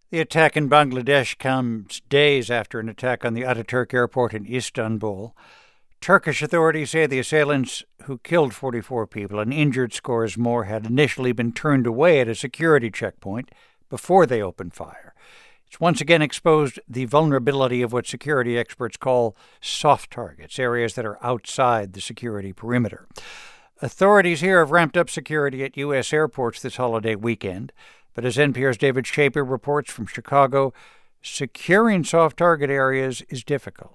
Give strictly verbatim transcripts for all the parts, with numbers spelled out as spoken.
The attack in Bangladesh comes days after an attack on the Ataturk airport in Istanbul. Turkish authorities say the assailants, who killed forty-four people and injured scores more, had initially been turned away at a security checkpoint before they opened fire. It's once again exposed the vulnerability of what security experts call soft targets, areas that are outside the security perimeter. Authorities here have ramped up security at U S airports this holiday weekend. But as N P R's David Shaper reports from Chicago, securing soft target areas is difficult.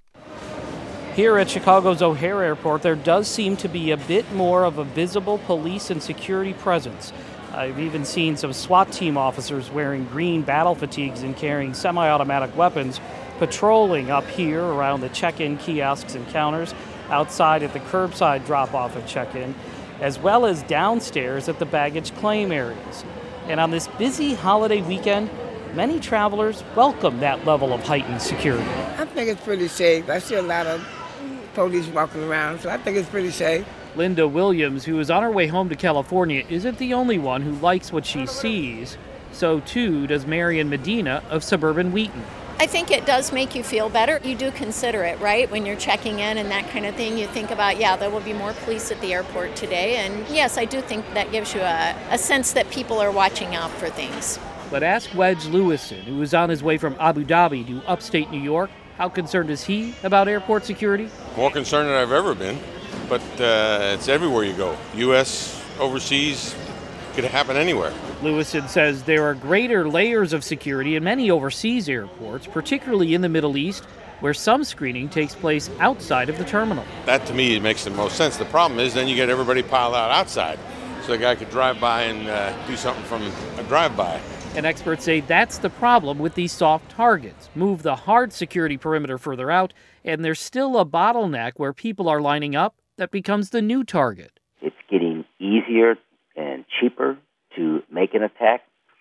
Here at Chicago's O'Hare Airport, there does seem to be a bit more of a visible police and security presence. I've even seen some SWAT team officers wearing green battle fatigues and carrying semi-automatic weapons patrolling up here around the check-in kiosks and counters, outside at the curbside drop-off and check-in, as well as downstairs at the baggage claim areas. And on this busy holiday weekend, many travelers welcome that level of heightened security. I think it's pretty safe. I see a lot of police walking around, so I think it's pretty safe. Linda Williams, who is on her way home to California, isn't the only one who likes what she sees. So too does Marion Medina of suburban Wheaton. I think it does make you feel better. You do consider it, right? When you're checking in and that kind of thing, you think about, yeah, there will be more police at the airport today. And yes, I do think that gives you a, a sense that people are watching out for things. But ask Wedge Lewison, who is on his way from Abu Dhabi to upstate New York, how concerned is he about airport security? More concerned than I've ever been, but uh, it's everywhere you go. U S, overseas, could happen anywhere. Lewison says there are greater layers of security in many overseas airports, particularly in the Middle East, where some screening takes place outside of the terminal. That, to me, makes the most sense. The problem is then you get everybody piled out outside, so the guy could drive by and uh, do something from a drive-by. And experts say that's the problem with these soft targets. Move the hard security perimeter further out, and there's still a bottleneck where people are lining up that becomes the new target. It's getting easier and cheaper to make an attack,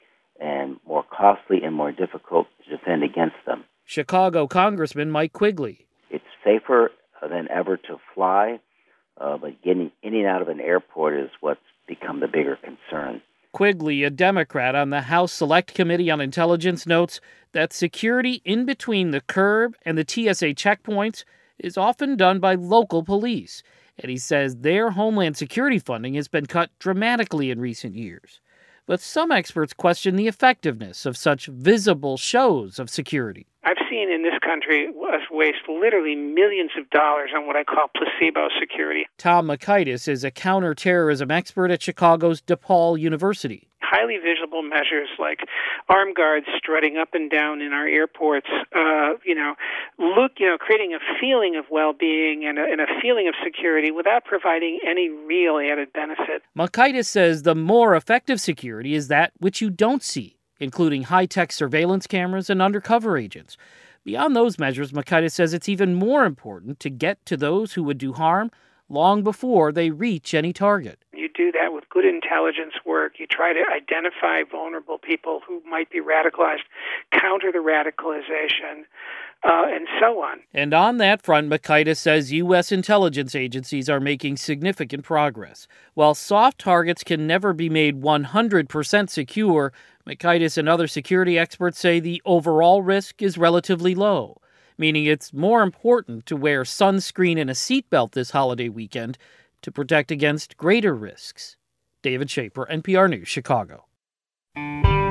and more costly and more difficult to defend against them. Chicago Congressman Mike Quigley. It's safer than ever to fly, uh, but getting in and out of an airport is what's become the bigger concern. Quigley, a Democrat on the House Select Committee on Intelligence, notes that security in between the curb and the T S A checkpoints is often done by local police. And he says their Homeland Security funding has been cut dramatically in recent years. But some experts question the effectiveness of such visible shows of security. I've seen in this country us waste literally millions of dollars on what I call placebo security. Tom Makaitis is a counterterrorism expert at Chicago's DePaul University. Highly visible measures like armed guards strutting up and down in our airports, uh, you know, look, you know, creating a feeling of well-being and a, and a feeling of security without providing any real added benefit. Makaitis says the more effective security is that which you don't see, including high-tech surveillance cameras and undercover agents. Beyond those measures, Makaitis says it's even more important to get to those who would do harm long before they reach any target. You do that with good intelligence work. You try to identify vulnerable people who might be radicalized, counter the radicalization, uh, and so on. And on that front, Makaitis says U S intelligence agencies are making significant progress. While soft targets can never be made one hundred percent secure, Makaitis and other security experts say the overall risk is relatively low, meaning it's more important to wear sunscreen and a seatbelt this holiday weekend to protect against greater risks. David Shaper, N P R News, Chicago.